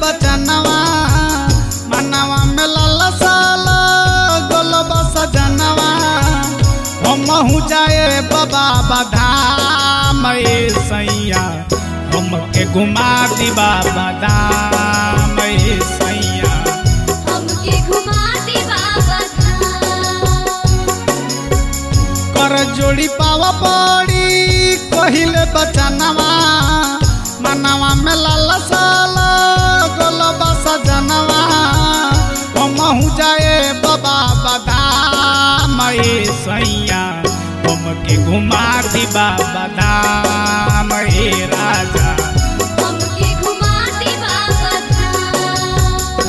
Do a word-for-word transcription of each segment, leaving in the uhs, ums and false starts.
बचनवा मनवा में ललसा गोलबा सजनवा हमहू जाए बाबा धाम सैया हमके घुमा दी बाबा धाम सैया हमके घुमा दी बाबा धाम। कर जोड़ी पावा पड़ी कहिले बचनवा मनवा में ललसा गोलबा सजनवा हमहू जाए बाबा धाम सैया हमके घुमा दी बाबा धाम हे राजा हमके घुमा दी बाबा धाम।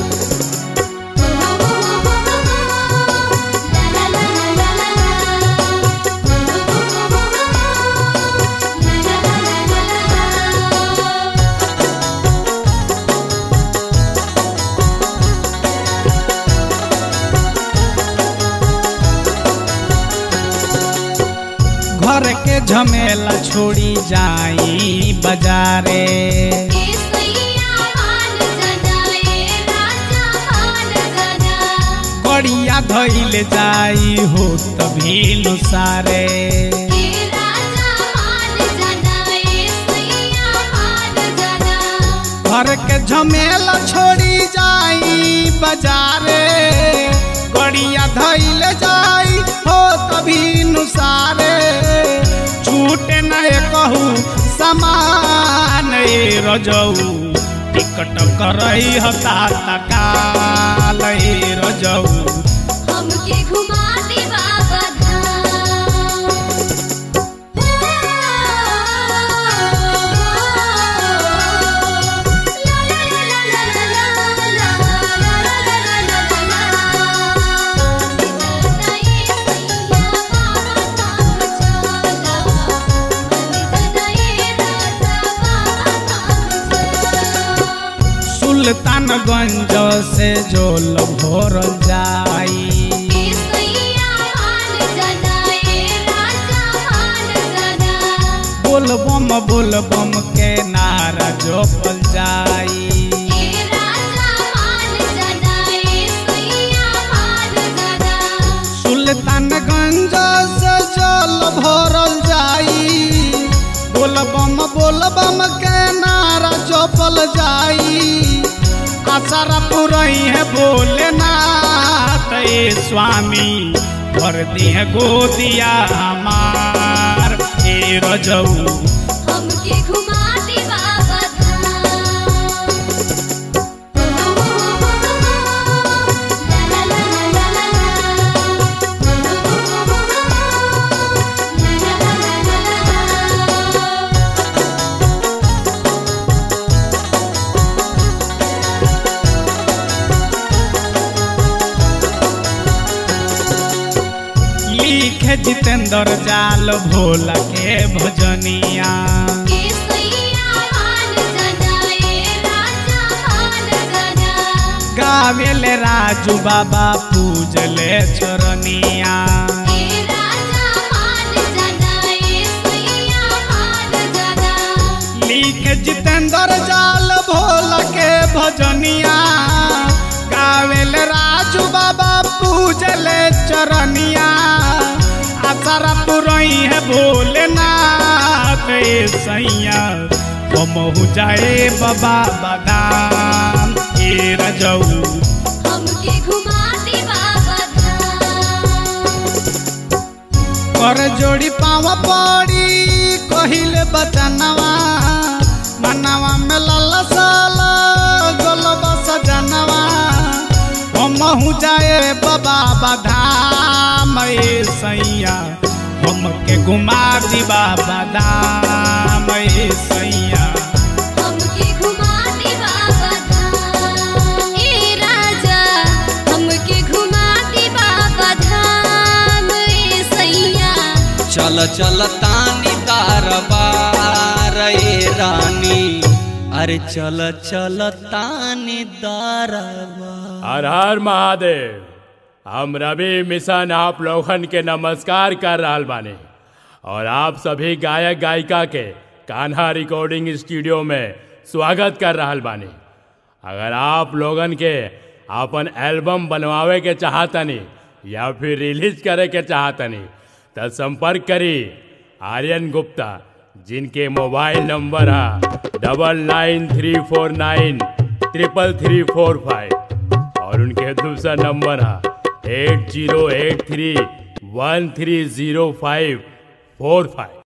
ला ला ला ला घर के झमेला छोड़ी जाई बाजारे कड़िया धइल जाई हो तभी नुसारे घर के झमेला छोड़ी जाई बाजारे कड़िया धइल जाई हो तभी नुसारे छूटे नहीं कहू समान रजऊ टिकट करई हता तकाल रजऊ हमके घुमा दी बाबा धाम। सुल्तानगंज से जोल भोरल जाई बोलबम बोलबम के नारा जोपल जाई सुल्तानगंज से जोल भोरल जाई बोलबम बोलबम के नारा जोपल जाई आसारा पुरई है भोलेनाथ स्वामी भर दी है गोदिया हमार ए रजऊ हमके घुमा दी बाबा धाम। ला ला ला ला लिखे जितेंद्र जाल भोला के भजनिया गावेले राजू बाबा पूजले चरनिया लिखे जितेंद्र जाल भोला के भजनिया गावेले राजू बाबा पूजले चरनिया आसारा पुरई है भोलेनाथ सैया हमहू जाए बाबा बादाम ए रजऊ हमके घुमा दी बाबा धाम। कर जोड़ी पावा पड़ी कहिले बचनवा मनवा में ललसा गोलबा सजनवा हमहू जाए बाबा धाम सैया हमके घुमा दी बाबा धाम सैया हमके घुमा दी बाबा धाम। ए राजा हमके घुमा दी बाबा धाम ए सैया चल चल तानी दरबार ए रानी अरे चल चल तानी दरबार। हर हर महादेव। हम रवि मिशन आप लोगन के नमस्कार कर रहा बानी और आप सभी गायक गायिका के कान्हा रिकॉर्डिंग स्टूडियो में स्वागत कर रहा बानी। अगर आप लोगन के अपन एल्बम बनवावे के चाहतनी या फिर रिलीज करे के चाहतनी तो संपर्क करी आर्यन गुप्ता, जिनके मोबाइल नंबर है double nine three four nine triple three four five और उनके दूसरा नंबर है eight zero eight three one three zero five four five.